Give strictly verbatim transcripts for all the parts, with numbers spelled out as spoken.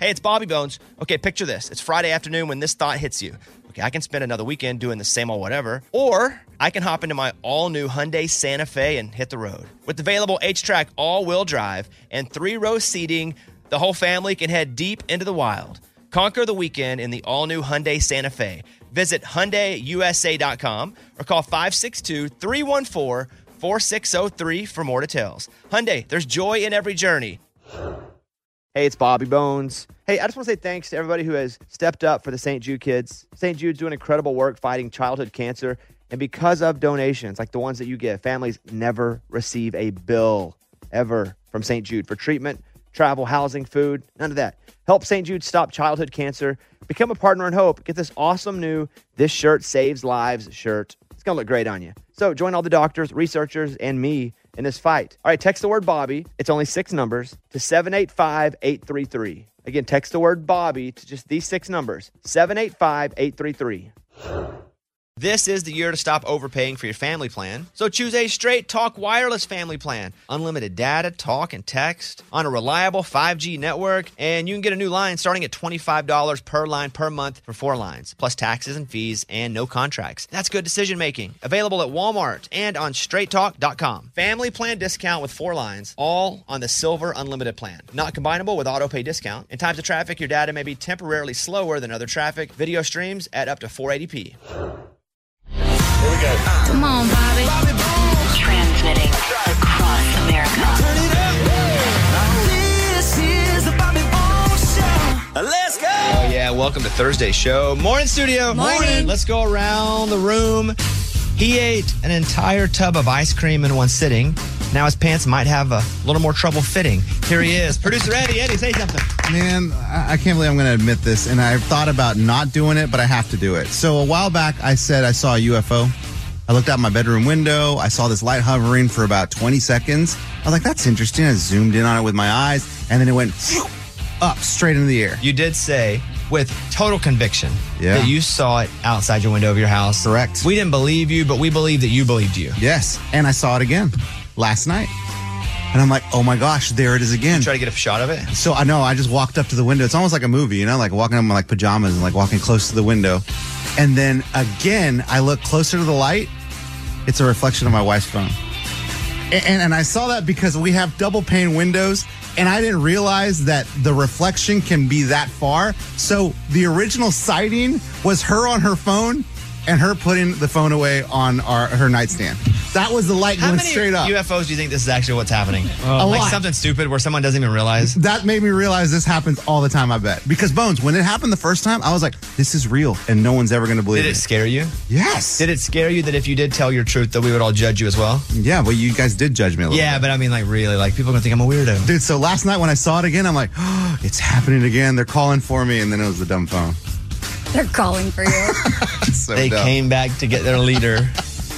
Hey, it's Bobby Bones. Okay, picture this. It's Friday afternoon when this thought hits you. Okay, I can spend another weekend doing the same old whatever, or I can hop into my all-new Hyundai Santa Fe and hit the road. With available H-Track all-wheel drive and three-row seating, the whole family can head deep into the wild. Conquer the weekend in the all-new Hyundai Santa Fe. Visit Hyundai U S A dot com or call five six two, three one four, four six zero three for more details. Hyundai, there's joy in every journey. Hey, it's Bobby Bones. Hey, I just want to say thanks to everybody who has stepped up for the Saint Jude kids. Saint Jude's doing incredible work fighting childhood cancer. And because of donations like the ones that you give, families never receive a bill ever from Saint Jude for treatment, travel, housing, food, none of that. Help Saint Jude stop childhood cancer. Become a partner in hope. Get this awesome new This Shirt Saves Lives shirt. It's going to look great on you. So join all the doctors, researchers, and me in this fight. All right, text the word Bobby. It's only six numbers to seven eight five, eight three three. Again, text the word Bobby to just these six numbers, seven eight five, eight three three. This is the year to stop overpaying for your family plan. So choose a Straight Talk Wireless family plan. Unlimited data, talk, and text on a reliable five G network. And you can get a new line starting at twenty-five dollars per line per month for four lines, plus taxes and fees and no contracts. That's good decision making. Available at Walmart and on straight talk dot com. Family plan discount with four lines, all on the Silver Unlimited plan. Not combinable with auto pay discount. In times of traffic, your data may be temporarily slower than other traffic. Video streams at up to four eighty p. Here we go. Come on, Bobby. Bobby Bones. Transmitting across America. Turn it up. This is the Bobby Bones Show. Let's go. Oh, yeah. Welcome to Thursday's show. Morning, studio. Morning. Let's go around the room. He ate an entire tub of ice cream in one sitting. Now his pants might have a little more trouble fitting. Here he is. Producer Eddie. Eddie, say something. Man, I I can't believe I'm going to admit this, and I've thought about not doing it, but I have to do it. So a while back, I said I saw a U F O. I looked out my bedroom window. I saw this light hovering for about twenty seconds. I was like, that's interesting. I zoomed in on it with my eyes, and then it went up straight into the air. You did say with total conviction Yeah. that you saw it outside your window of your house. Correct. We didn't believe you, but we believe that you believed you. Yes, and I saw it again last night. And I'm like, oh my gosh, there it is again. Try to get a shot of it. So I know I just walked up to the window. It's almost like a movie, you know, like walking up in my like pajamas and like walking close to the window. And then again, I look closer to the light. It's a reflection of my wife's phone. And, and, and I saw that because we have double pane windows, and I didn't realize that the reflection can be that far. So the original sighting was her on her phone and her putting the phone away on our her nightstand. That was the light How going many straight up. U F Os do you think this is actually what's happening? A like lot. something stupid where someone doesn't even realize? That made me realize this happens all the time, I bet. Because, Bones, when it happened the first time, I was like, this is real, and no one's ever going to believe Did it it. scare you? Yes. Did it scare you that if you did tell your truth that we would all judge you as well? Yeah, well, you guys did judge me a little Yeah, bit. but I mean, like, really, like, people are going to think I'm a weirdo. Dude, so last night when I saw it again, I'm like, oh, it's happening again. They're calling for me, and then it was the dumb phone. They're calling for you. So They dumb. came back to get their leader.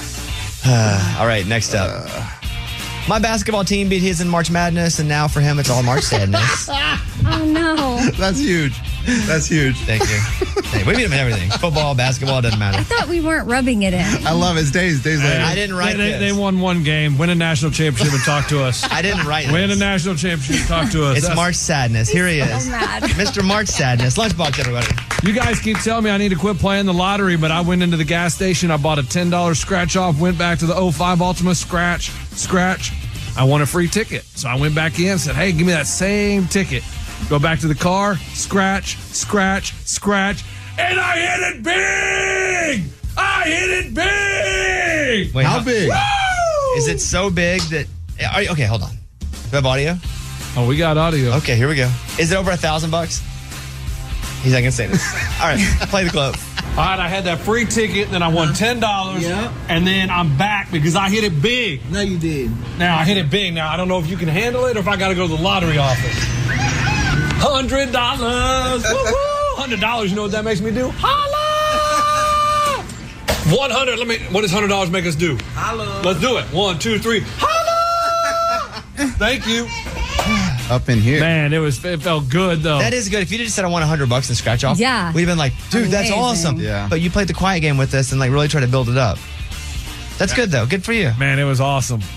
All right, next up. My basketball team beat his in March Madness, and now for him, it's all March Sadness. Oh, no. That's huge. That's huge. Thank you. Hey, we beat him in everything. Football, basketball, doesn't I matter. thought we weren't rubbing it in. I love it. Days, days later. I didn't write they, this. they won one game, win a national championship, and talk to us. I didn't write Win a this. national championship, talk to us. It's That's- March Sadness. Here he So is. mad. Mister March Sadness. Lunchbox, everybody. You guys keep telling me I need to quit playing the lottery, but I went into the gas station. I bought a ten dollars scratch off, went back to the oh five Ultima scratch, scratch. I won a free ticket. So I went back in and said, hey, give me that same ticket. Go back to the car, scratch, scratch, scratch, and I hit it big! I hit it big! Wait, How big? Woo! Is it so big that... Are you, okay, hold on. Do we have audio? Oh, we got audio. Okay, here we go. Is it over a thousand bucks? He's not going to say this. All right, play the clip. All right, I had that free ticket, then I won ten dollars, Yeah. and then I'm back because I hit it big. No, you did. Now, I hit it big. Now, I don't know if you can handle it or if I got to go to the lottery office. one hundred dollars. Woo-woo. one hundred dollars, you know what that makes me do? Holla! one hundred, let me, what does one hundred dollars make us do? Holla. Let's do it. One, two, three. Holla! Thank you. Up in here. Man, it was it felt good, though. That is good. If you just said I won one hundred bucks and scratch off, Yeah. we'd have been like, dude, that's Amazing. awesome. Yeah. But you played the quiet game with us and like really tried to build it up. That's good, though. Good for you. Man, it was awesome.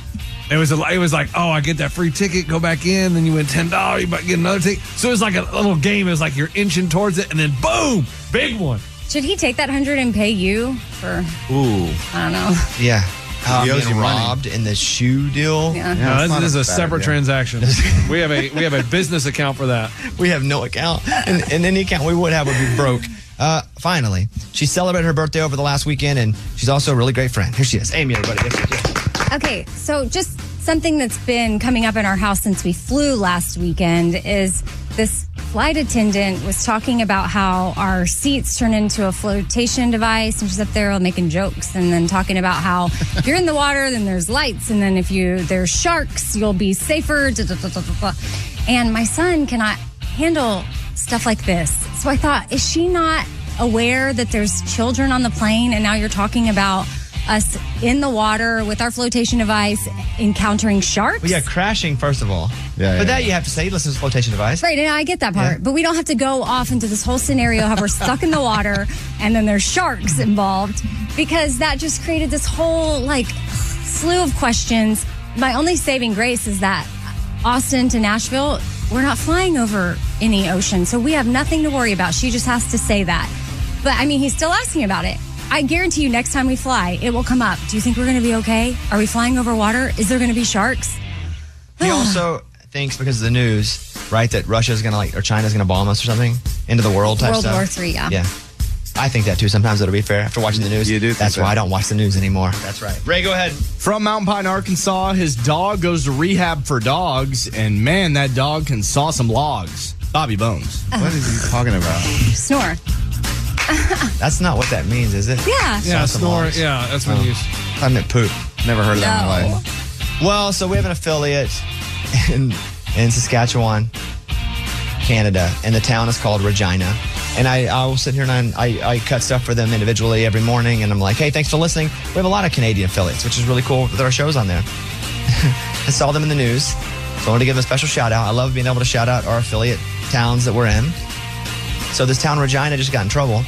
It was a, it was like, oh, I get that free ticket, go back in, then you win ten dollars, you might get another ticket. So it was like a little game. It was like you're inching towards it, and then boom, big one. Should he take that hundred and pay you for? Ooh. I don't know. Yeah. Uh, He owes being you money. robbed in the shoe deal. Yeah. Yeah, No, it's this, not this is a bad separate idea. transaction. we have a we have a business account for that. We have no account. And, and any account we would have would be broke. Uh, finally, she celebrated her birthday over the last weekend, and she's also a really great friend. Here she is. Amy, everybody. Yes, yes, yes. Okay, so just something that's been coming up in our house since we flew last weekend is this flight attendant was talking about how our seats turn into a flotation device, and she's up there making jokes and then talking about how if you're in the water, then there's lights, and then if you there's sharks, you'll be safer. Da, da, da, da, da. And my son cannot handle stuff like this. So I thought, is she not aware that there's children on the plane, and now you're talking about us in the water with our flotation device encountering sharks? Well, yeah, crashing, first of all. Yeah, But yeah, that yeah. you have to say, listen to the flotation device. Right, and I get that part, Yeah. but we don't have to go off into this whole scenario how we're stuck in the water and then there's sharks involved, because that just created this whole like slew of questions. My only saving grace is that Austin to Nashville, we're not flying over any ocean, so we have nothing to worry about. She just has to say that. But I mean, he's still asking about it. I guarantee you next time we fly, it will come up. Do you think we're going to be okay? Are we flying over water? Is there going to be sharks? He also thinks, because of the news, right, that Russia's going to, like, or China's going to bomb us or something into the world type World stuff. War Three, yeah. Yeah. I think that too. Sometimes it'll be fair after watching the news. You do think That's that? why I don't watch the news anymore. That's right. Ray, go ahead. From Mountain Pine, Arkansas, his dog goes to rehab for dogs, and man, that dog can saw some logs. Bobby Bones. What is he talking about? Snore. That's not what that means, is it? Yeah. Yeah, some snore. logs. Yeah, that's what you. I meant poop. Never heard of that in my No. life. Well, so we have an affiliate in, in Saskatchewan, Canada, and the town is called Regina. And I, I will sit here and I, I, I cut stuff for them individually every morning, and I'm like, hey, thanks for listening. We have a lot of Canadian affiliates, which is really cool with our shows on there. I saw them in the news, so I wanted to give them a special shout out. I love being able to shout out our affiliate towns that we're in. So this town, Regina, just got in trouble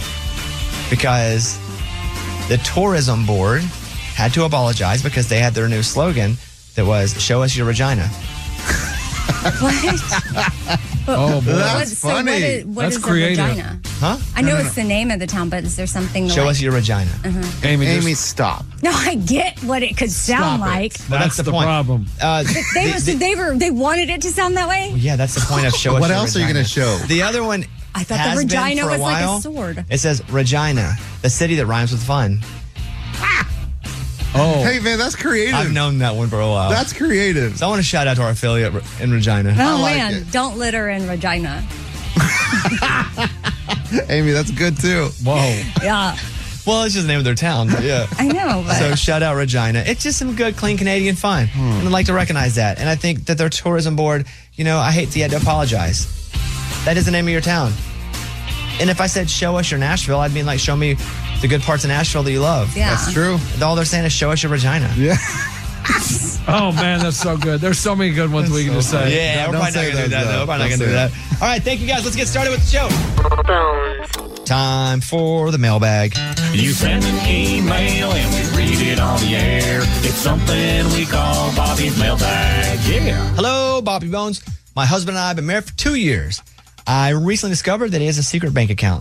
because the tourism board had to apologize because they had their new slogan that was, show us your Regina. What? Oh boy. What, That's so what funny. is, what That's is creative. a vagina? Huh? I know it's the name of the town, but is there something Show like? us your Regina. Amy, just- Amy, stop. No, I get what it could sound Stop it. like. Well, that's, the, problem. Uh, They the- were, so the- they were they wanted it to sound that way. yeah, that's the point of show us What your else are you Regina. going to show? The other one I thought the has been Regina for a was like a while. sword. It says Regina, the city that rhymes with fun. Oh, Hey, man, that's creative. I've known that one for a while. That's creative. so I want to shout out to our affiliate in Regina. Oh like man, it. don't litter in Regina. Amy, that's good too. whoa. Yeah, Well, it's just the name of their town. but Yeah. I know. But So shout out Regina. It's just some good, clean Canadian fun. And I'd like to recognize that. And I think that their tourism board, you know, I hate to have to apologize. That is the name of your town. And if I said show us your Nashville, I'd mean like show me the good parts of Nashville that you love. yeah, That's true. All they're saying is show us your Regina. Yeah. Oh man, that's so good. There's so many good ones we can just say. Yeah, No, we're don't probably not say going to do that, that, though. though. We're probably not Don't going to do say that. All right, thank you guys. Let's get started with the show. Time for the mailbag. You send an email and we read it on the air. It's something we call Bobby's mailbag. Yeah. Hello, Bobby Bones. My husband and I have been married for two years. I recently discovered that he has a secret bank account.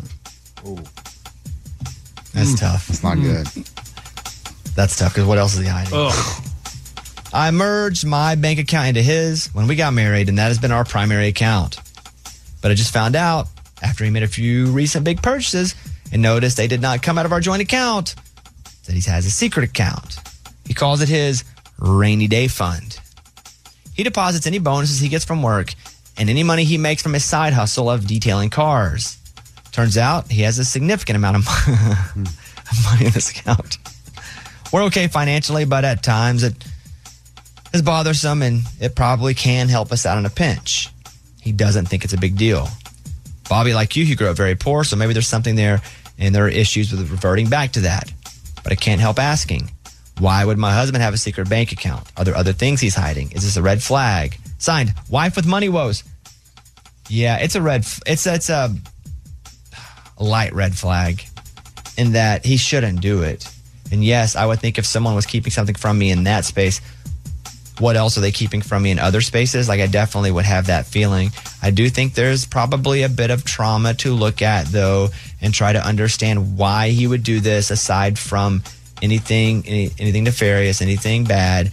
That's tough. It's not good. That's tough because what else is he hiding? Ugh. I merged my bank account into his when we got married, and that has been our primary account. But I just found out after he made a few recent big purchases and noticed they did not come out of our joint account that he has a secret account. He calls it his rainy day fund. He deposits any bonuses he gets from work and any money he makes from his side hustle of detailing cars. Turns out he has a significant amount of money in this account. We're okay financially, but at times it is bothersome and it probably can help us out in a pinch. He doesn't think it's a big deal. Bobby, like you, he grew up very poor, so maybe there's something there and there are issues with reverting back to that. But I can't help asking, why would my husband have a secret bank account? Are there other things he's hiding? Is this a red flag? Signed, wife with money woes. Yeah, it's a red, f- it's, it's a light red flag in that he shouldn't do it. And yes, I would think if someone was keeping something from me in that space, what else are they keeping from me in other spaces? Like, I definitely would have that feeling. I do think there's probably a bit of trauma to look at, though, and try to understand why he would do this aside from anything, any, anything nefarious, anything bad.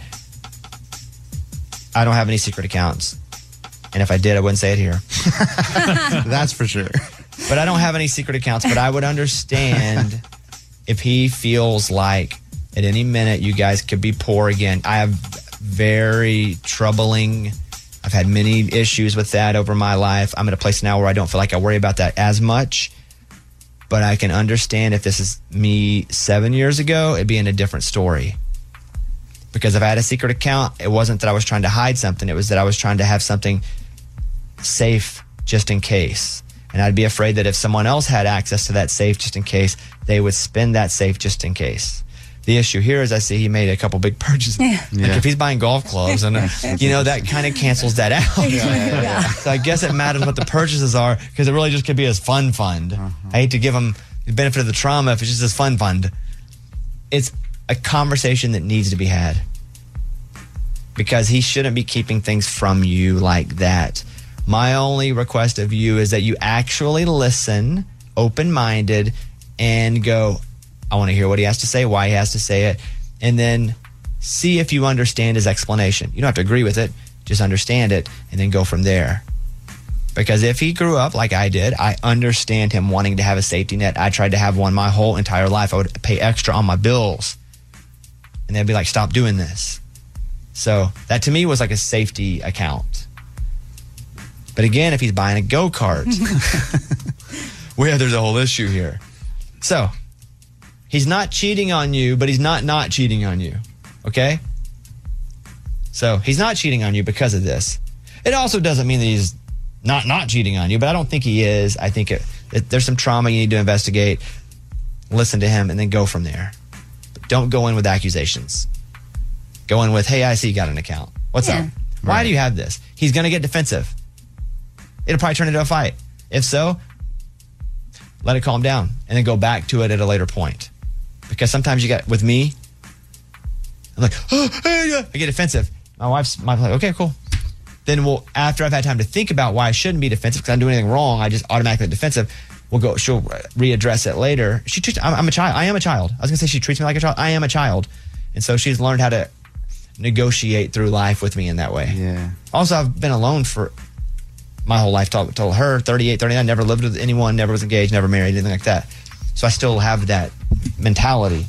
I don't have any secret accounts. And if I did, I wouldn't say it here. That's for sure. But I don't have any secret accounts, but I would understand if he feels like at any minute you guys could be poor again. I have very troubling, I've had many issues with that over my life. I'm at a place now where I don't feel like I worry about that as much, but I can understand if this is me seven years ago, it'd be in a different story. Because if I had a secret account, it wasn't that I was trying to hide something, it was that I was trying to have something safe just in case. And I'd be afraid that if someone else had access to that safe just in case, they would spend that safe just in case. The issue here is I see he made a couple big purchases. Yeah. Like Yeah. if he's buying golf clubs, and uh, you know, that kind of cancels that out. Yeah, yeah, yeah. So I guess it matters what the purchases are, because it really just could be his fun fund. Uh-huh. I hate to give him the benefit of the trauma if it's just his fun fund. It's a conversation that needs to be had, because he shouldn't be keeping things from you like that. My only request of you is that you actually listen, open-minded, and go, I want to hear what he has to say, why he has to say it, and then see if you understand his explanation. You don't have to agree with it, just understand it, and then go from there. Because if he grew up like I did, I understand him wanting to have a safety net. I tried to have one my whole entire life. I would pay extra on my bills, and they'd be like, stop doing this. So that to me was like a safety account. But again, if he's buying a go-kart, well, there's a whole issue here. So he's not cheating on you, but he's not not cheating on you. Okay? So he's not cheating on you because of this. It also doesn't mean that he's not not cheating on you, but I don't think he is. I think it, it, there's some trauma you need to investigate, listen to him, and then go from there. But don't go in with accusations. Go in with, hey, I see you got an account. What's Yeah. up? Why do you have this? He's going to get defensive. It'll probably turn into a fight. If so, let it calm down and then go back to it at a later point. Because sometimes you got, with me, I'm like, oh, hey, yeah. I get defensive. My wife's my like, okay, cool. Then we'll, after I've had time to think about why I shouldn't be defensive because I didn't do anything wrong, I just automatically defensive. We'll go, she'll readdress it later. She treats, I'm, I'm a child. I am a child. I was going to say she treats me like a child. I am a child. And so she's learned how to negotiate through life with me in that way. Yeah. Also, I've been alone for my whole life. Told, told her, thirty-eight, thirty-nine, never lived with anyone, never was engaged, never married, anything like that. So I still have that mentality.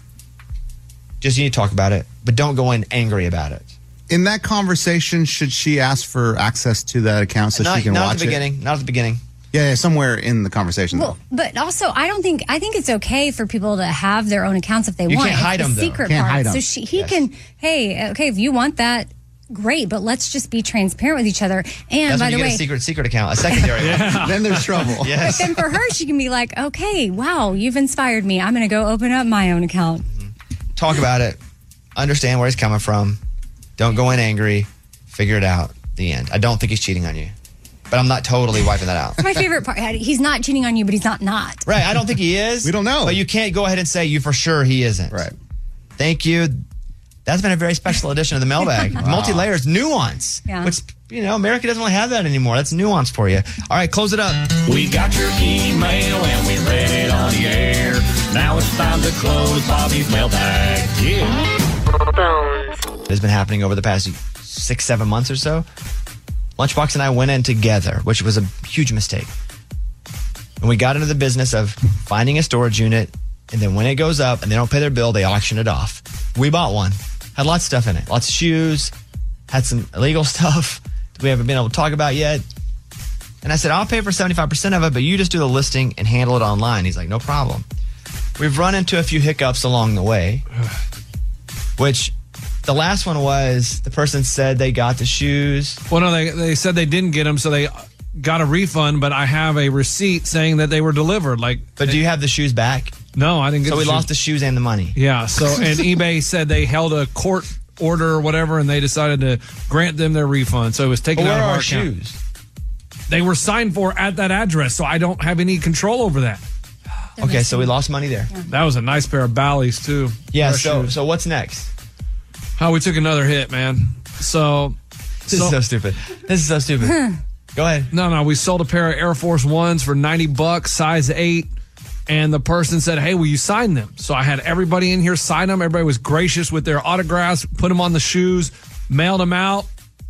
Just you need to talk about it, but don't go in angry about it. In that conversation, should she ask for access to that account so not she can not watch at the beginning. it? Not at the beginning. Yeah, yeah, somewhere in the conversation. Well, but also, I don't think I think it's okay for people to have their own accounts if they You want. can't hide it's the them, though. secret Can't part. hide them. So she, he Yes. can. Hey, okay, if you want that, great. But let's just be transparent with each other. And That's by when you the get way, a secret secret account, a secondary one. Then there's trouble. Yes. then for her, she can be like, okay, wow, you've inspired me. I'm going to go open up my own account. Talk about it. Understand where he's coming from. Don't go in angry. Figure it out. The end. I don't think he's cheating on you. But I'm not totally wiping that out. My favorite part, he's not cheating on you, but he's not not. Right. I don't think he is. We don't know. But you can't go ahead and say you for sure he isn't. Right. Thank you. That's been a very special edition of the mailbag. Multi-layers, nuance. Yeah. Which, you know, America doesn't really have that anymore. That's nuance for you. All right, close it up. We got your email and we read it on the air. Now it's time to close Bobby's mailbag. Yeah. It's been happening over the past six, seven months or so. Lunchbox and I went in together, which was a huge mistake. And we got into the business of finding a storage unit, and then when it goes up and they don't pay their bill, they auction it off. We bought one. Had lots of stuff in it. Lots of shoes. Had some illegal stuff that we haven't been able to talk about yet. And I said, I'll pay for seventy-five percent of it, but you just do the listing and handle it online. He's like, no problem. We've run into a few hiccups along the way, which the last one was the person said they got the shoes. Well, no, they, they said they didn't get them, so they got a refund, but I have a receipt saying that they were delivered. Like, But do you have the shoes back? no, I didn't get So the we shoes. lost the shoes and the money. Yeah, so, and eBay said they held a court order or whatever, and they decided to grant them their refund. So it was taken But out where of are our our account. shoes? They were signed for at that address, so I don't have any control over that. Okay, so we lost money there. That was a nice pair of Bally's, too. Yeah, Our so shoes. so what's next? How we took another hit, man. So, This is so stupid. This is so stupid. Go ahead. No, no, we sold a pair of Air Force Ones for ninety bucks, size eight. And the person said, hey, will you sign them? So I had everybody in here sign them. Everybody was gracious with their autographs, put them on the shoes, mailed them out.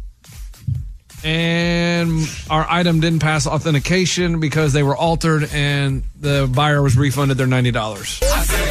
And our item didn't pass authentication because they were altered and the buyer was refunded their ninety dollars.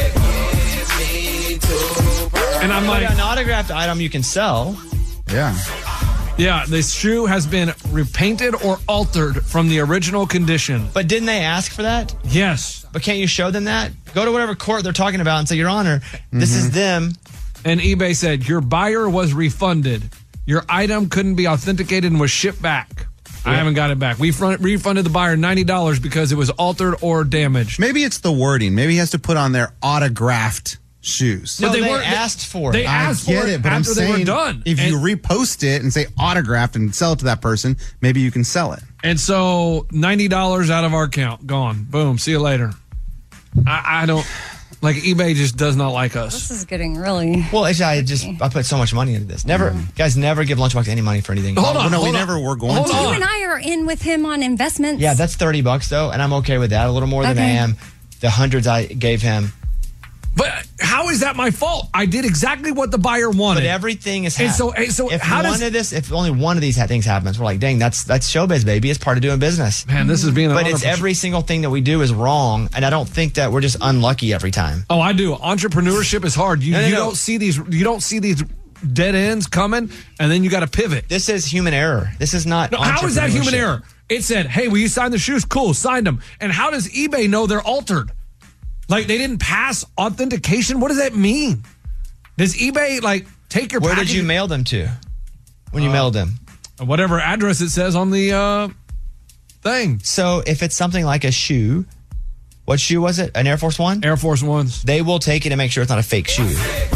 And I'm like, an autographed item you can sell. Yeah. Yeah, this shoe has been repainted or altered from the original condition. But didn't they ask for that? Yes. But can't you show them that? Go to whatever court they're talking about and say, Your Honor, this is them. And eBay said, your buyer was refunded. Your item couldn't be authenticated and was shipped back. I haven't got it back. We front, refunded the buyer ninety dollars because it was altered or damaged. Maybe it's the wording. Maybe he has to put on their autographed shoes. No, But they they, weren't- asked for they it. I asked get for it it, but I'm after they saying were done. if you And- repost it and say autographed and sell it to that person, maybe you can sell it. And so ninety dollars out of our account, gone. Boom. See you later. I, I don't, like eBay just does not like us. This is getting really. Well, actually, I just I put so much money into this. Never, guys, never give Lunchbox any money for anything. Hold Oh, on. no, we hold on. never were going Hold to. on. You and I are in with him on investments. Yeah, that's thirty bucks though, and I'm okay with that. A little more than I Okay. am the hundreds I gave him. But how is that my fault? I did exactly what the buyer wanted. But everything is. And hap- so- and so if how one does- of this, if only one of these ha- things happens, we're like, dang, that's that's showbiz, baby. It's part of doing business. Man, this is being an But it's entrepreneur. every single thing that we do is wrong, and I don't think that we're just unlucky every time. Oh, I do. Entrepreneurship is hard. You, No, no, you no. don't see these. You don't see these dead ends coming, and then you got to pivot. This is human error. This is not. No, how is that human entrepreneurship. error? It said, "Hey, will you sign the shoes?" Cool, signed them. And how does eBay know they're altered? Like they didn't pass authentication. What does that mean? Does eBay like take your? Where package- did you mail them to? When you Uh, mailed them. Whatever address it says on the uh, thing. So if it's something like a shoe, what shoe was it? An Air Force One? Air Force Ones. They will take it and make sure it's not a fake shoe.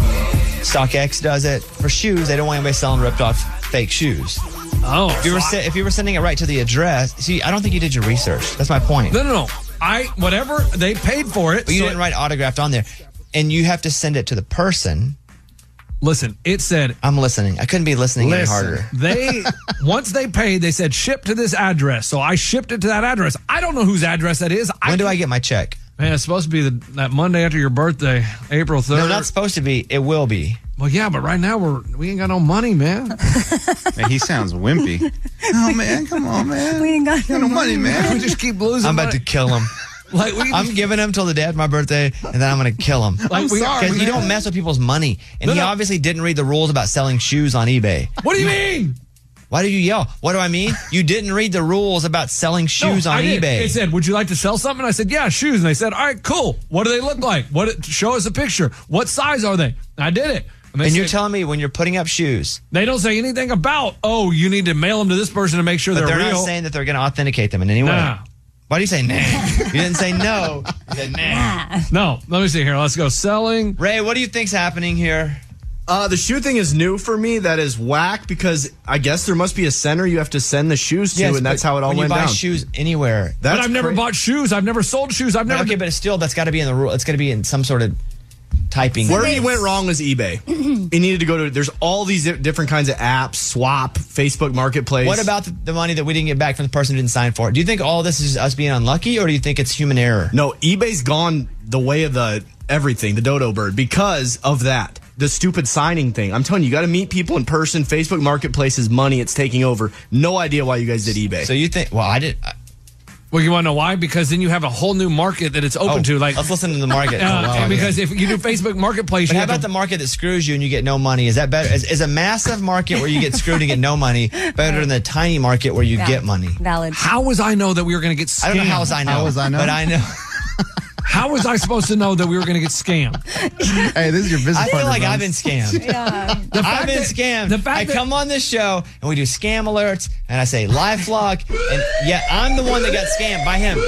StockX does it for shoes. They don't want anybody selling ripped off fake shoes. Oh, If you were so I- se- if you were sending it right to the address, see, I don't think you did your research. That's my point. no, no, no. I whatever they paid for it. But you so- didn't write autographed on there, and you have to send it to the person. Listen, it said I'm listening. I couldn't be listening any Listen, harder. they once they paid, they said ship to this address. So I shipped it to that address. I don't know whose address that is. When do I get my check? Man, it's supposed to be the, that Monday after your birthday, April third. No, not supposed to be. It will be. Well, yeah, but right now we're we ain't got no money, man. Man, he sounds wimpy. Oh, man, come on, man. We ain't got no money, man. we just keep losing. I'm about money. to kill him. Like we, I'm giving him till the day after my birthday, and then I'm going to kill him. Like, we- sorry, Because you man. don't mess with people's money. And No, he no. obviously didn't read the rules about selling shoes on eBay. What do you mean? Why do you yell? What do I mean? You didn't read the rules about selling shoes No, on I did. eBay. It said, "Would you like to sell something?" I said, "Yeah, shoes." And they said, "All right, cool. What do they look like? What? Show us a picture. What size are they?" I did it. they and you're said- telling me when you're putting up shoes, they don't say anything about, oh, you need to mail them to this person to make sure but they're, they're real. not saying that they're going to authenticate them in any way. Nah. Why do you say nah? You didn't say no. You said nah. No, let me see here. Let's go. Selling. Ray, what do you think's happening here? Uh, the shoe thing is new for me. That is whack because I guess there must be a center you have to send the shoes to, Yes, and that's but how it all when went you buy down. shoes anywhere. That's but I've never cra- bought shoes. I've never sold shoes. I've never. Okay, but it's still that's got to be in the rule. It's got to be in some sort of typing. Where he went wrong was eBay. He needed to go to. There's all these di- different kinds of apps, Swap, Facebook Marketplace. What about the, the money that we didn't get back from the person who didn't sign for it? Do you think all this is us being unlucky, or do you think it's human error? No, eBay's gone the way of the everything, the dodo bird, because of that. The stupid signing thing. I'm telling you, you got to meet people in person. Facebook Marketplace is money. It's taking over. No idea why you guys did eBay. So you think? Well, I did. I, Well, you want to know why? Because then you have a whole new market that it's open oh, to. Like, let's listen to the market. uh, Oh, wow, and because yeah. if you do Facebook Marketplace, But you how have about to, the market that screws you and you get no money? Is that better? Is, is a massive market where you get screwed and get no money better than the tiny market where you Valid. get money? Valid. How was I know that we were going to get scammed? I don't know how was I know. How was I know? But I know. How was I supposed to know that we were going to get scammed? Hey, this is your business I feel partner, like Bones. I've been scammed. Yeah. The I've fact been that- scammed. The fact I that, come on this show and we do scam alerts and I say LifeLock, and yet I'm the one that got scammed by him.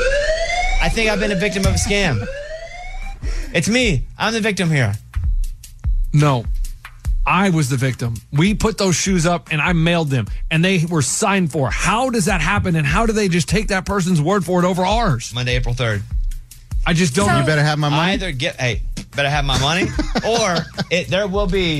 I think I've been a victim of a scam. It's me. I'm the victim here. no, I was the victim. We put those shoes up and I mailed them and they were signed for. How does that happen? And how do they just take that person's word for it over ours? Monday, April third. I just don't. So- You better have my money. Either get, hey, better have my money, or it, there will be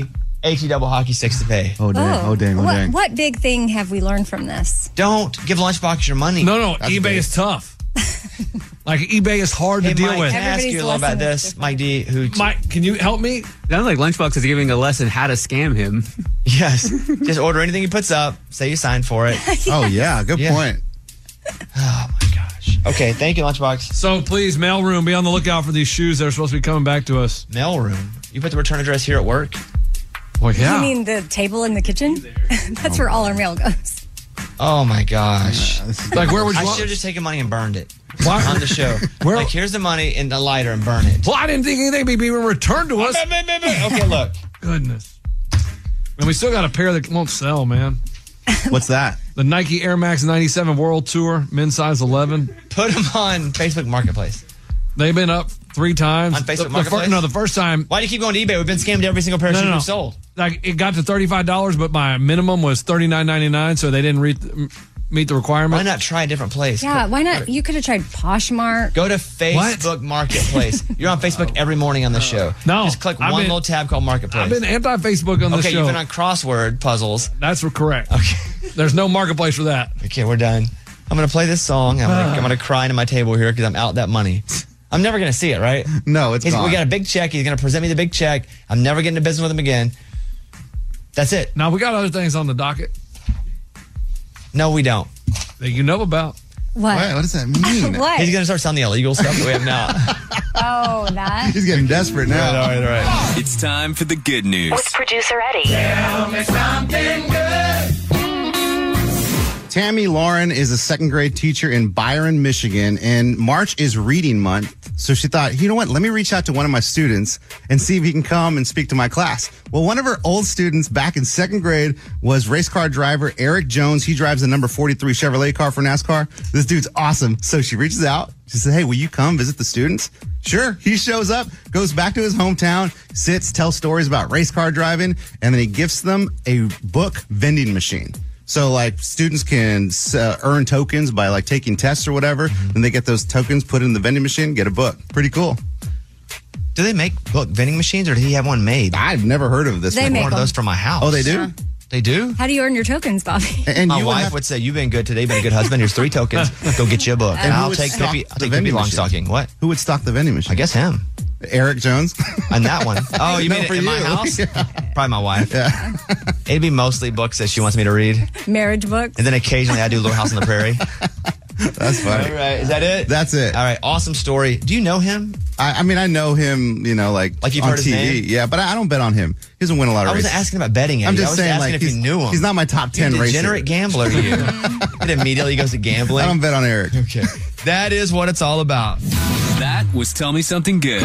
H E double hockey sticks to pay. Oh, dang. Oh, dang. Oh, what, dang. what big thing have we learned from this? Don't give Lunchbox your money. No, no, That's eBay big. is tough. Like eBay is hard Hey, to deal Mike, with. can I ask Everybody's you a little about lesson is this? different. Mike D, who... Mike, can you help me? Sounds like Lunchbox is giving a lesson how to scam him. Yes. Just order anything he puts up. Say you signed for it. Oh, yeah. Good Yeah. point. Oh, my gosh. Okay, thank you, Lunchbox. So please, mailroom, be on the lookout for these shoes that are supposed to be coming back to us. Mailroom. You put the return address here at work? Well, yeah. You mean the table in the kitchen? That's where all our mail goes. Oh, my gosh. Like, where would you I want? should have just taken money and burned it Why? on the show. Where- Like, here's the money in the lighter and burn it. Well, I didn't think anything would be being returned to us. Okay, look. Goodness. And we still got a pair that won't sell, man. What's that? The Nike Air Max ninety-seven World Tour, men's size eleven. Put them on Facebook Marketplace. They've been up three times. On Facebook the, the fir- Marketplace? no, the first time, Why do you keep going to eBay? We've been scammed every single pair of No, shoes no, no. we've sold. like it got to thirty-five dollars, but my minimum was thirty-nine ninety-nine, so they didn't re- meet the requirement. Why not try a different place? Yeah, why not? You could have tried Poshmark. Go to Facebook Marketplace. You're on Facebook every morning on the show. No, Just click I've one been- little tab called Marketplace. I've been anti-Facebook on this okay, show. you've been on crossword puzzles. That's correct. Okay. There's no marketplace for that. Okay, we're done. I'm going to play this song. I'm going to I'm gonna cry into my table here because I'm out that money. I'm never going to see it, right? No, it's He's- gone. We got a big check. He's going to present me the big check. I'm never getting into business with him again. That's it. Now, we got other things on the docket No, we don't. that you know about. What? What, what does that mean? What? He's going to start selling the illegal stuff that we have now. Oh, that. He's getting desperate now. all right, all right. It's time for the good news. With producer Eddie. Tammy Lauren is a second grade teacher in Byron, Michigan, and March is reading month. So she thought, you know what? Let me reach out to one of my students and see if he can come and speak to my class. Well, one of her old students back in second grade was race car driver Eric Jones. He drives the number forty-three Chevrolet car for NASCAR. This dude's awesome. So she reaches out. She said, hey, will you come visit the students? Sure. He shows up, goes back to his hometown, sits, tells stories about race car driving, and then he gifts them a book vending machine. So, like, students can uh, earn tokens by, like, taking tests or whatever. Then they get those tokens, put in the vending machine, get a book. Pretty cool. Do they make book vending machines, or did he have one made? I've never heard of this They before. make One of them. those for my house. Oh, they do? Sure. They do? How do you earn your tokens, Bobby? And My you would wife have- would say, you've been good today, been a good husband. Here's three tokens. Go get you a book. And And who I'll would take stock Pippi, I'll the take vending Pippi machine? Longstocking. What? Who would stock the vending machine? I guess him. Eric Jones. On that one. Oh, you No, mean it for in my you. house? Yeah. Probably my wife. It'd be mostly books that she wants me to read. Marriage books. And then occasionally I do Little House on the Prairie. That's funny. All right. Is that it? That's it. All right. Awesome story. Do you know him? I, I mean, I know him, you know, like, Like you've on heard his T V. name? Yeah, but I, I don't bet on him. He doesn't win a lot of I races. wasn't asking about betting. Eddie. I'm I just was saying, asking like, if he's, you knew him. he's not my top ten You're a racer. degenerate gambler, you. It immediately goes to gambling. I don't bet on Eric. Okay. That is what it's all about. That was Tell Me Something Good.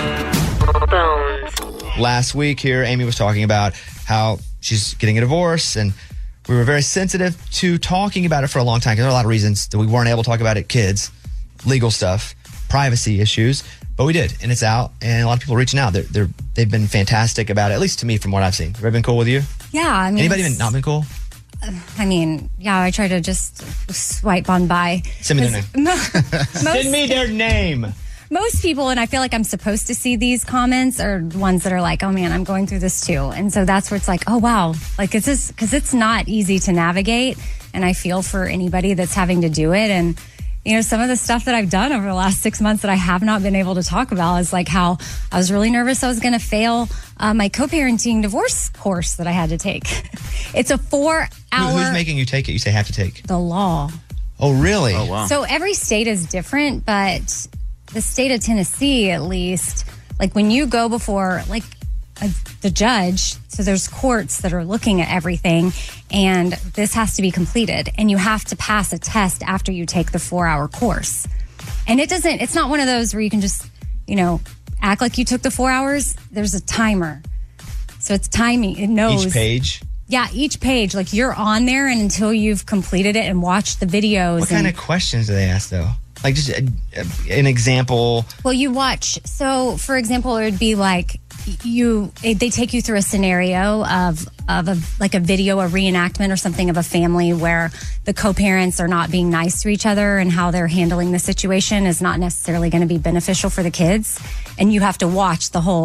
Last week here, Amy was talking about how she's getting a divorce, and we were very sensitive to talking about it for a long time because there are a lot of reasons that we weren't able to talk about it. Kids, legal stuff, privacy issues, but we did, and it's out, and a lot of people are reaching out. They're, they're, they've been fantastic about it, at least to me from what I've seen. Have they been cool with you? Yeah, I mean, Anybody it's- been not been cool? I mean, yeah, I try to just swipe on by. Send me their name. Mo- Send most, me their name. most people, and I feel like I'm supposed to see these comments, are ones that are like, oh man, I'm going through this too. And so that's where it's like, oh wow, like it's just, because it's not easy to navigate. And I feel for anybody that's having to do it. And, you know, some of the stuff that I've done over the last six months that I have not been able to talk about is like how I was really nervous I was going to fail uh, my co-parenting divorce course that I had to take. It's a four Who, hour, who's making you take it? You say have to take. the law. Oh, really? Oh, wow. So every state is different, but the state of Tennessee, at least, like when you go before like a, the judge, so there's courts that are looking at everything, and this has to be completed, and you have to pass a test after you take the four hour course. And it doesn't, it's not one of those where you can just, you know, act like you took the four hours. There's a timer. So it's timing. It knows. Each page? Yeah, each page. Like you're on there, and until you've completed it and watched the videos. What and, kind of questions do they ask, though? Like just a, a, an example. Well, you watch. So, for example, it would be like you. They take you through a scenario of of a like a video, a reenactment or something of a family where the co-parents are not being nice to each other, and how they're handling the situation is not necessarily going to be beneficial for the kids. And you have to watch the whole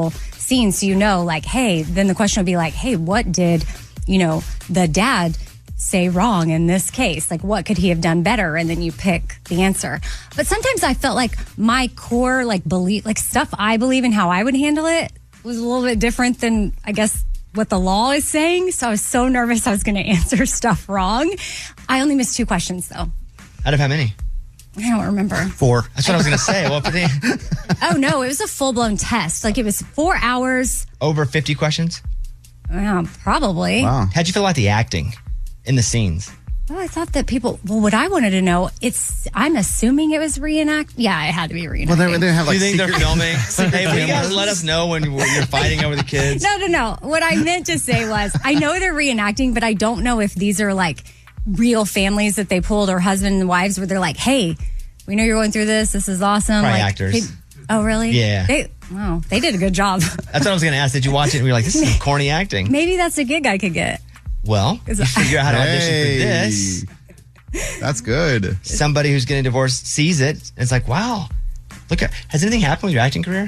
scene, so you know, like, hey, then the question would be like, hey, what did, you know, the dad say wrong in this case? Like, what could he have done better? And then you pick the answer. But sometimes I felt like my core, like, belief, like stuff I believe in, how I would handle it was a little bit different than, I guess, what the law is saying. So I was so nervous I was going to answer stuff wrong. I only missed two questions, though. Out of how many? I don't remember. Four. That's what I was going to say. Well, Oh, no, it was a full-blown test. Like, it was four hours. over fifty questions? Well, probably. Wow. How'd you feel about the acting in the scenes? Well, I thought that people, well, what I wanted to know, it's, I'm assuming it was reenact. Yeah, it had to be reenacted. Well, they, they have Do like you think secret- they're filming? Hey, will you guys cameras? let us know when you're fighting over the kids? No, no, no. What I meant to say was, I know they're reenacting, but I don't know if these are like real families that they pulled, or husband and wives where they're like, hey, we know you're going through this. This is awesome. Probably like, actors. hey- oh, really? Yeah. They, wow, they did a good job. That's what I was going to ask. Did you watch it and we were like, this is some corny acting? Maybe that's a gig I could get. Well, you figure out how to audition Hey. for this. That's good. Somebody who's getting divorced sees it, and it's like, wow. Look, at, has anything happened with your acting career?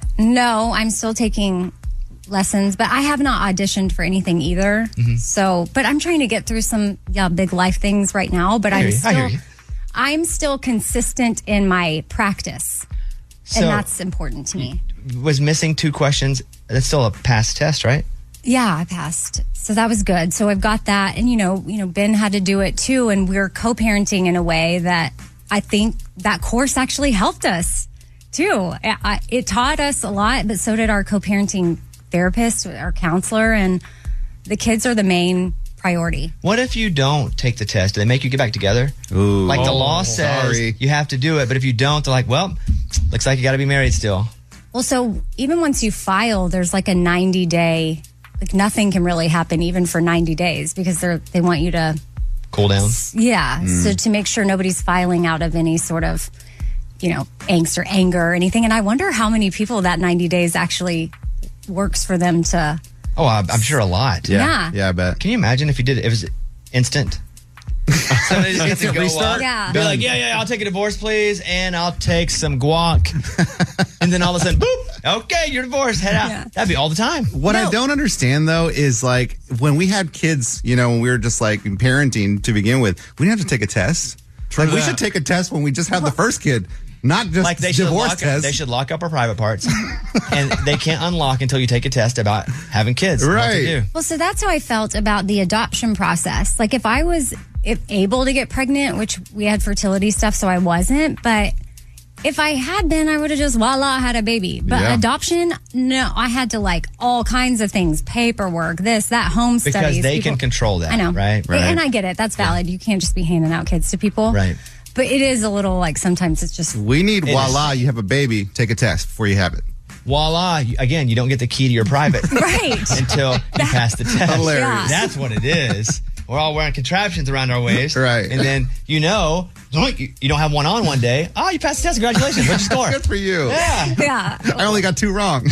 No, I'm still taking lessons, but I have not auditioned for anything either. Mm-hmm. So, but I'm trying to get through some yeah, big life things right now, but I hear I'm you. I hear still you. I'm still consistent in my practice. So- and that's important to me. Was missing two questions, that's still a pass test, right? Yeah, I passed. So that was good. So I've got that. And, you know, you know, Ben had to do it too. And we're co-parenting in a way that I think that course actually helped us too. I, I, it taught us a lot, but so did our co-parenting therapist, our counselor, and the kids are the main priority. What if you don't take the test? Do they make you get back together? Ooh. Like the Oh, law says sorry. you have to do it, but if you don't, they're like, well, looks like you got to be married still. Well, so even once you file, there's like a ninety day, like nothing can really happen even for ninety days because they're, they want you to, Cool down. yeah. Mm. So to make sure nobody's filing out of any sort of, you know, angst or anger or anything. And I wonder how many people that ninety days actually works for them to, Oh, I'm I'm sure a lot. Yeah. Yeah. Yeah, I bet. Can you imagine if you did it? It was instant. Somebody just gets to go Restart? up, Yeah. be like, yeah, yeah, I'll take a divorce, please, and I'll take some guac. And then all of a sudden, boop, okay, you're divorced, head out. Yeah. That'd be all the time. What I No. don't understand though is like when we had kids, you know, when we were just like parenting to begin with, we didn't have to take a test. Like we that. should take a test when we just have the first kid, not just Like they should divorce lock, test. they should lock up our private parts, and they can't unlock until you take a test about having kids. and what to Right. do. well, so that's how I felt about the adoption process. Like if I was if able to get pregnant, which we had fertility stuff, so I wasn't, but if I had been, I would have just voila had a baby. But Yeah. adoption, no, I had to like all kinds of things, paperwork, this, that, home Because studies. they People- can control that, I know, right? Right. And I get it. That's valid. You can't just be handing out kids to people, Right. But it is a little like sometimes it's just we need It voila, you have a baby, take a test before you have it. Voila! You- Again, you don't get the key to your private right. until you pass the test. Hilarious. Yeah. That's what it is. We're all wearing contraptions around our waist. Right. And then, you know, you you don't have one on one day. Oh, you passed the test. Congratulations. What'd you score? Good for you. Yeah. Yeah. I only got two wrong.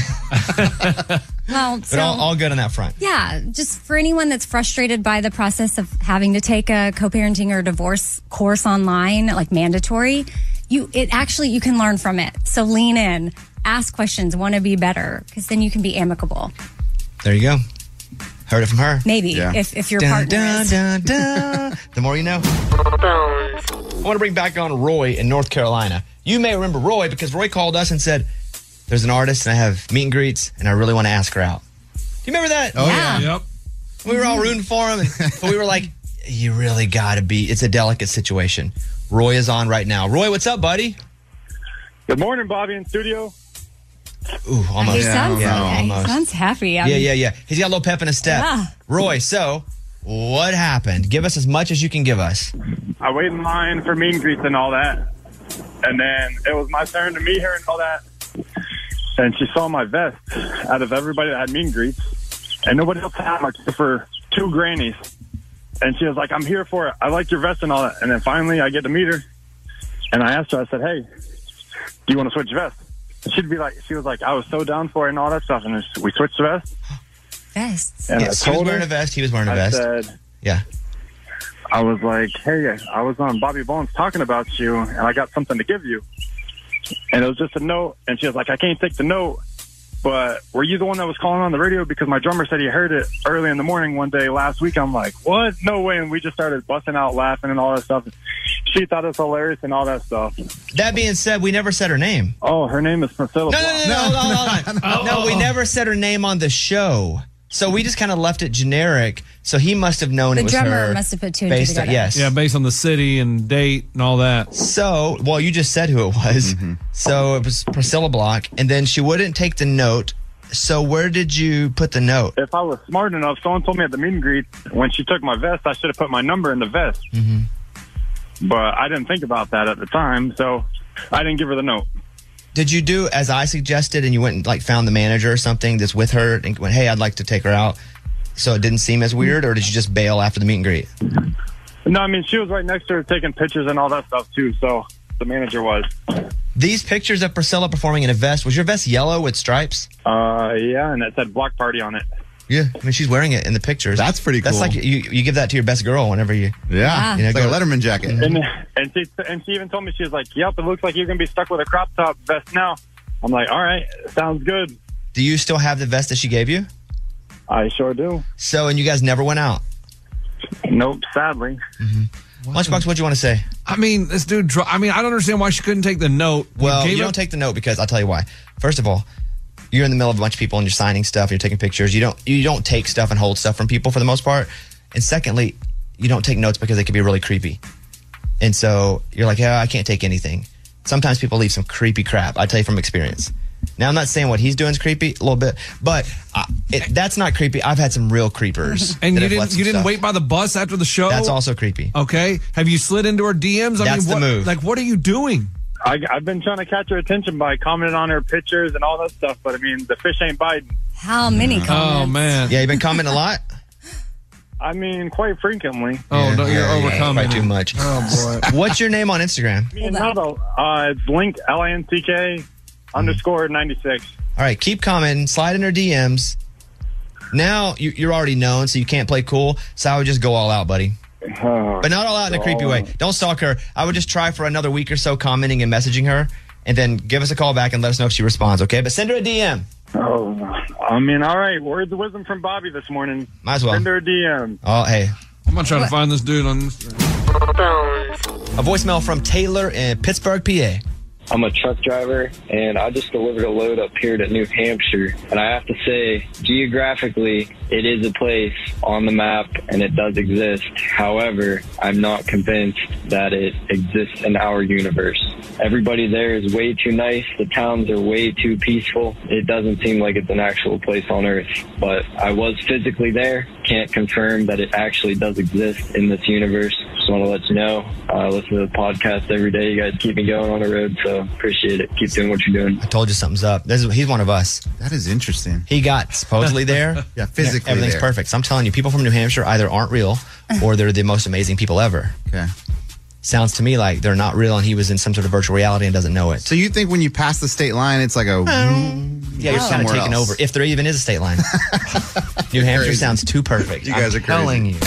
Well, But so, all, all good on that front. yeah, just for anyone that's frustrated by the process of having to take a co-parenting or divorce course online, like mandatory, you it actually you can learn from it. So lean in, ask questions, want to be better, because then you can be amicable. There you go. Heard it from her. Maybe Yeah. if if your Dun, partner dun, is. dun, dun. The more you know. I want to bring back on Roy in North Carolina. You may remember Roy because Roy called us and said, there's an artist and I have meet and greets and I really want to ask her out. Do you remember that? Oh Yeah. yeah. Yep. We were all rooting for him, and, but we were like, you really got to be, it's a delicate situation. Roy is on right now. Roy, what's up, buddy? Good morning, Bobby in studio. Ooh, almost. He sounds, yeah, yeah, he almost. sounds happy. I'm- Yeah, yeah, yeah. He's got a little pep in his step. Yeah. Roy, so what happened? Give us as much as you can give us. I waited in line for meet and greets and all that. And then it was my turn to meet her and all that. And she saw my vest out of everybody that had meet and greets. And nobody else had them except for two grannies. And she was like, I'm here for it. I like your vest and all that. And then finally I get to meet her. And I asked her, I said, hey, do you want to switch vests? And she'd be like, she was like, I was so down for it and all that stuff. And then we switched the vest. Vests. And Yes, I he was told wearing her, a vest. He was wearing a I vest. said, Yeah. I was like, hey, I was on Bobby Bones talking about you, and I got something to give you. And it was just a note, and she was like, I can't take the note. but were you the one that was calling on the radio? Because my drummer said he heard it early in the morning one day last week. I'm like, what? No way. And we just started busting out laughing and all that stuff. She thought it was hilarious and all that stuff. That being said, we never said her name. Oh, her name is Priscilla. No, no, no, no, no, no, no, no, no, we never said her name on the show. So we just kind of left it generic. So he must have known The it was drummer her. must have put two and two based on- together. Yes. Yeah, based on the city and date and all that. So, well, you just said who it was. Mm-hmm. So it was Priscilla Block, and then she wouldn't take the note. So where did you put the note? If I was smart enough, someone told me at the meet and greet, when she took my vest, I should have put my number in the vest. Mm-hmm. But I didn't think about that at the time, so I didn't give her the note. Did you do as I suggested, and you went and like found the manager or something that's with her and went, hey, I'd like to take her out? So it didn't seem as weird, or did you just bail after the meet and greet? No, I mean, she was right next to her taking pictures and all that stuff, too, so the manager was. These pictures of Priscilla performing in a vest, was your vest yellow with stripes? Uh, yeah, and it said Block Party on it. Yeah, I mean, she's wearing it in the pictures. That's pretty cool. That's like you, you give that to your best girl whenever you... Yeah, you know, it's like a go- Letterman jacket. And and she, and she even told me, she was like, yep, it looks like you're going to be stuck with a crop top vest now. I'm like, all right, sounds good. Do you still have the vest that she gave you? I sure do. So, and you guys never went out? Nope, sadly. Lunchbox, what do you want to say? I mean, this dude, dro- I mean, I don't understand why she couldn't take the note. Well, gave you it- don't take the note because I'll tell you why. First of all, you're in the middle of a bunch of people and you're signing stuff, you're taking pictures. You don't you don't take stuff and hold stuff from people for the most part. And secondly, you don't take notes because they can be really creepy. And so you're like, yeah, I can't take anything. Sometimes people leave some creepy crap. I tell you from experience. Now, I'm not saying what he's doing is creepy, a little bit, but uh, it, that's not creepy. I've had some real creepers. And that you have let didn't some you didn't stuff. wait by the bus after the show? That's also creepy. Okay. Have you slid into her D Ms? I That's mean, the what, move. Like, what are you doing? I, I've been trying to catch her attention by commenting on her pictures and all that stuff, but I mean, the fish ain't biting. How many comments? Oh, man. Yeah, you've been commenting a lot? I mean, quite frequently. Oh, no, you're Yeah, yeah, overcoming. probably too much. Oh, boy. What's your name on Instagram? Me and Nado, uh, it's Link, L I N C K, underscore ninety-six. All right, keep commenting, slide in her D Ms. Now you, you're already known, so you can't play cool. So I would just go all out, buddy. Oh, But not all out in a creepy way. Don't stalk her. I would just try for another week or so commenting and messaging her, and then give us a call back and let us know if she responds, okay? But send her a D M. Oh, I mean, all right. Words of wisdom from Bobby this morning. Might as well. Send her a D M. Oh, hey. I'm going to try to find this dude on Instagram. A voicemail from Taylor in Pittsburgh, P A. I'm a truck driver, and I just delivered a load up here to New Hampshire. And I have to say, geographically, it is a place on the map, and it does exist. However, I'm not convinced that it exists in our universe. Everybody there is way too nice. The towns are way too peaceful. It doesn't seem like it's an actual place on Earth. But I was physically there. Can't confirm that it actually does exist in this universe. Just want to let you know. I uh, listen to the podcast every day. You guys keep me going on the road, so appreciate it. Keep doing what you're doing. I told you something's up. This is, he's one of us. That is interesting. He got supposedly there. Yeah, physically Everything's there. perfect. So I'm telling you, people from New Hampshire either aren't real or they're the most amazing people ever. Okay. Sounds to me like they're not real and he was in some sort of virtual reality and doesn't know it. So you think when you pass the state line, it's like a... Yeah, you're kind of somewhere taking else. over. If there even is a state line. New Hampshire Crazy. sounds too perfect. You guys I'm are crazy. telling you.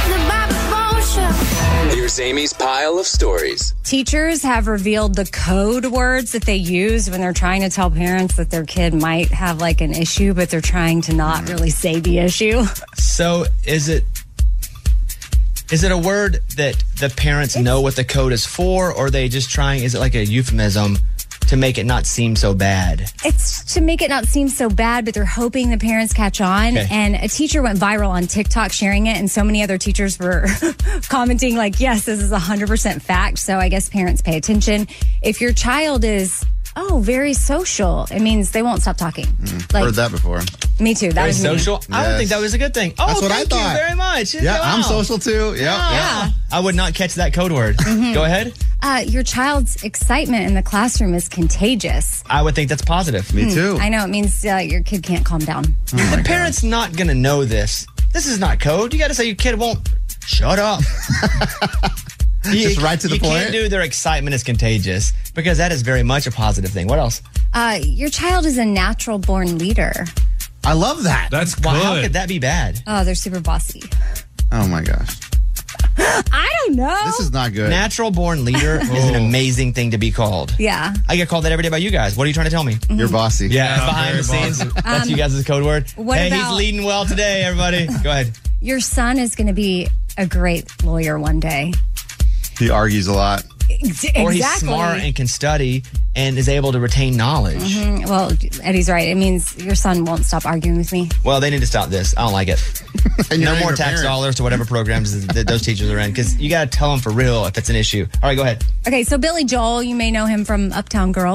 Here's Amy's pile of stories. Teachers have revealed the code words that they use when they're trying to tell parents that their kid might have like an issue, but they're trying to not really say the issue. So is it is it a word that the parents know what the code is for, or are they just trying, is it like a euphemism to make it not seem so bad? It's to make it not seem so bad, but they're hoping the parents catch on. Okay. And a teacher went viral on TikTok sharing it, and so many other teachers were commenting like, yes, this is one hundred percent fact. So I guess parents pay attention. If your child is, oh, very social, it means they won't stop talking. Like, Heard that before. me too. That Very was me. social? I would Yes. think that was a good thing. Oh, That's what I thank thought. you very much. Yeah, I'm Wow. social too. Yep. Yeah. I would not catch that code word. Go ahead. Uh, your child's excitement in the classroom is contagious. I would think that's positive. Me too. I know it means uh, your kid can't calm down. The parent's not going to know this. This is not code. You got to say your kid won't. Shut up. You- Just right to the you point. can't do their excitement is contagious because that is very much a positive thing. What else? Uh, your child is a natural born leader. I love that. That's good. Wow, how could that be bad? Oh, they're super bossy. Oh my gosh. I don't know. This is not good. Natural born leader is an amazing thing to be called. Yeah. I get called that every day by you guys. What are you trying to tell me? You're bossy. Yeah, Yeah, behind the very scenes. bossy. That's Um, you guys' code word. what hey, about- he's leading well today, everybody. Go ahead. Your son is going to be a great lawyer one day. He argues a lot. Ex- Or he's exactly. smart and can study and is able to retain knowledge. Mhm. Well, Eddie's right. It means your son won't stop arguing with me. Well, they need to stop this. I don't like it. And No you're more your tax parent. dollars to whatever programs that those teachers are in because you got to tell them for real if it's an issue. All right, go ahead. Okay, so Billy Joel, you may know him from Uptown Girl.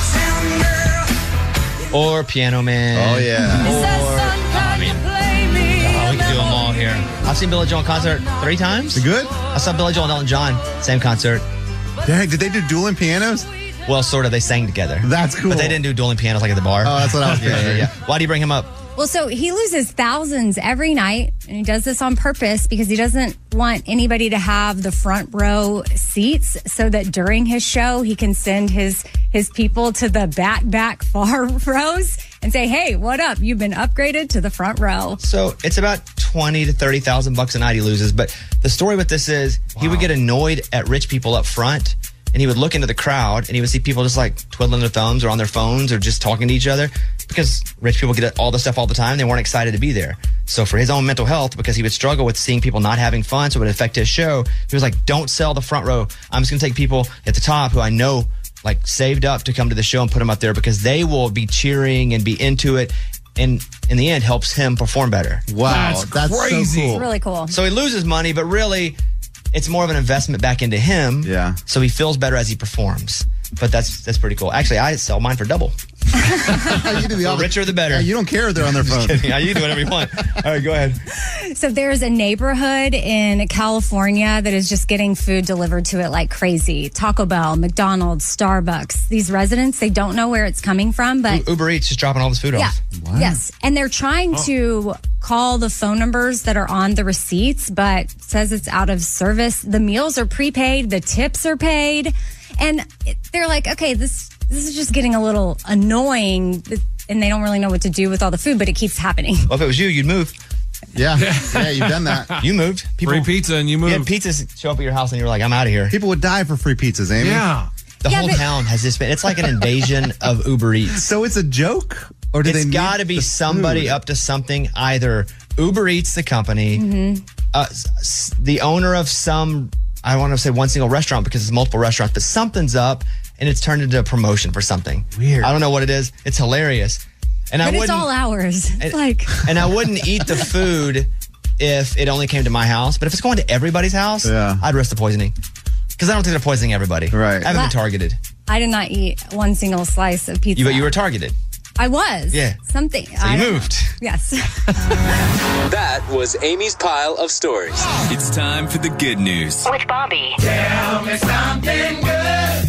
Or Piano Man. Oh, yeah. Or, I mean, oh, we can do them all here. I've seen Billy Joel in concert three times. You good? I saw Billy Joel and Elton John, same concert. Dang, did they do dueling pianos? Well, sort of. They sang together. That's cool. But they didn't do dueling pianos like at the bar. Oh, that's what I was yeah, yeah, picturing. yeah. Why do you bring him up? Well, so he loses thousands every night, and he does this on purpose because he doesn't want anybody to have the front row seats so that during his show, he can send his his people to the back, back far rows and say, hey, what up? You've been upgraded to the front row. So it's about twenty to thirty thousand bucks a night he loses. But the story with this is he would get annoyed at rich people up front, and he would look into the crowd and he would see people just like twiddling their thumbs or on their phones or just talking to each other because rich people get all the stuff all the time. They weren't excited to be there. So for his own mental health, because he would struggle with seeing people not having fun, so it would affect his show, he was like, don't sell the front row. I'm just going to take people at the top who I know like saved up to come to the show and put them up there because they will be cheering and be into it. And in the end, helps him perform better. Wow, That's that's, crazy. so cool. It's really cool. So he loses money, but really, it's more of an investment back into him. Yeah. So he feels better as he performs. But that's that's pretty cool. Actually, I sell mine for double. you do the The opposite. richer, the better. Yeah, you don't care if they're on their phone. Yeah, you do whatever you want. All right, go ahead. So there's a neighborhood in California that is just getting food delivered to it like crazy. Taco Bell, McDonald's, Starbucks. These residents, they don't know where it's coming from, but Uber Eats just dropping all this food yeah, off. yes. And they're trying to call the phone numbers that are on the receipts, but it says it's out of service. The meals are prepaid, the tips are paid, and it- they're like, okay, this this is just getting a little annoying, and they don't really know what to do with all the food, but it keeps happening. Well, if it was you, you'd move. Yeah, yeah, you've done that. You moved. People, Free pizza and you You had move. pizzas show up at your house and you were like, I'm out of here. People would die for free pizzas, Amy. Yeah. The Yeah, whole but- town has just been, it's like an invasion of Uber Eats. So it's a joke? Or do It's they got to be somebody up to something. Either Uber Eats, the company, Mm-hmm. uh, s- s- the owner of some, I want to say one single restaurant because it's multiple restaurants, but something's up and it's turned into a promotion for something. Weird. I don't know what it is. It's hilarious. And I But it's wouldn't, all ours. It's like, and I wouldn't eat the food if it only came to my house. But if it's going to everybody's house, Yeah. I'd risk the poisoning. Because I don't think they're poisoning everybody. Right. I haven't La- been targeted. I did not eat one single slice of pizza. You, but you were targeted. I was. Yeah. Something. So I you don't- moved. Yes. That was Amy's pile of stories. It's time for the good news. With Bobby. Tell me something good.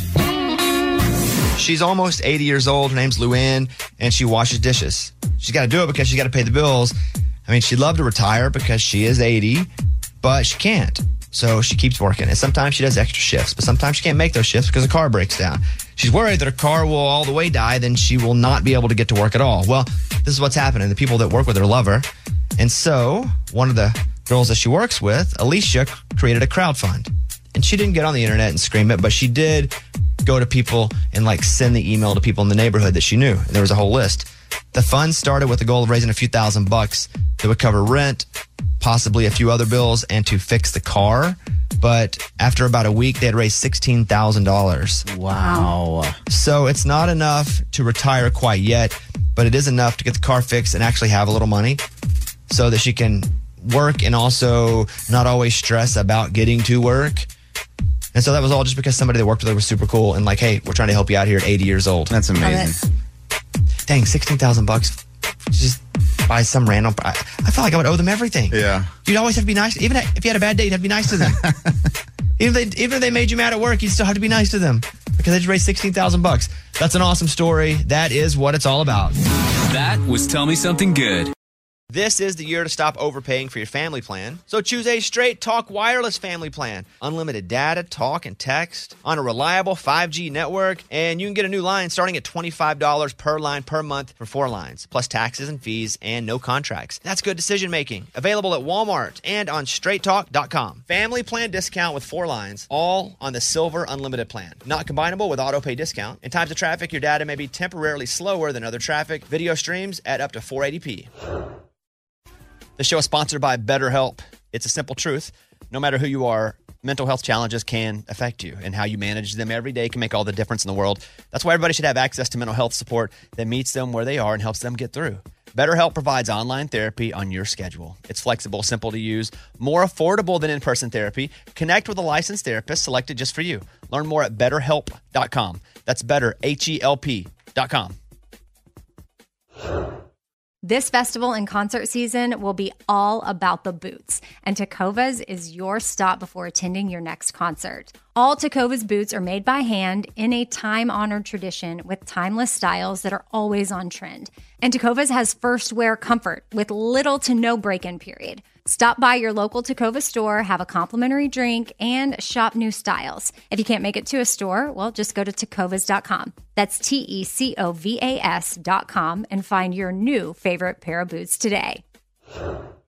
She's almost eighty years old. Her name's Luann, and she washes dishes. She's got to do it because she's got to pay the bills. I mean, she'd love to retire because she is eighty, but she can't. So she keeps working. And sometimes she does extra shifts, but sometimes she can't make those shifts because the car breaks down. She's worried that her car will all the way die, then she will not be able to get to work at all. Well, this is what's happening. The people that work with her love her. And so one of the girls that she works with, Alicia, created a crowd fund. And she didn't get on the internet and scream it, but she did go to people and like send the email to people in the neighborhood that she knew. And there was a whole list. The fund started with the goal of raising a few thousand bucks that would cover rent, possibly a few other bills, and to fix the car. But after about a week, they had raised sixteen thousand dollars. Wow. So it's not enough to retire quite yet, but it is enough to get the car fixed and actually have a little money so that she can work and also not always stress about getting to work. And so that was all just because somebody that worked with her was super cool and like, hey, we're trying to help you out here at eighty years old. That's amazing. Dang, sixteen thousand bucks just buy some random. I, I feel like I would owe them everything. Yeah. You'd always have to be nice. Even if you had a bad day, you'd have to be nice to them. even, if they, even if they made you mad at work, you'd still have to be nice to them because they just raised sixteen thousand bucks. That's an awesome story. That is what it's all about. That was Tell Me Something Good. This is the year to stop overpaying for your family plan. So choose a Straight Talk Wireless family plan. Unlimited data, talk, and text on a reliable five G network. And you can get a new line starting at twenty-five dollars per line per month for four lines, plus taxes and fees and no contracts. That's good decision making. Available at Walmart and on straight talk dot com. Family plan discount with four lines, all on the Silver Unlimited plan. Not combinable with auto pay discount. In times of traffic, your data may be temporarily slower than other traffic. Video streams at up to four eighty p. The show is sponsored by BetterHelp. It's a simple truth. No matter who you are, mental health challenges can affect you, and how you manage them every day can make all the difference in the world. That's why everybody should have access to mental health support that meets them where they are and helps them get through. BetterHelp provides online therapy on your schedule. It's flexible, simple to use, more affordable than in-person therapy. Connect with a licensed therapist selected just for you. Learn more at better help dot com. That's better, H E L P dot com. This festival and concert season will be all about the boots, and Tecovas is your stop before attending your next concert. All Tecovas boots are made by hand in a time-honored tradition with timeless styles that are always on trend. And Tecovas has first wear comfort with little to no break-in period. Stop by your local Tecovas store, have a complimentary drink, and shop new styles. If you can't make it to a store, well, just go to tecovas dot com. That's T E C O V A S dot com and find your new favorite pair of boots today.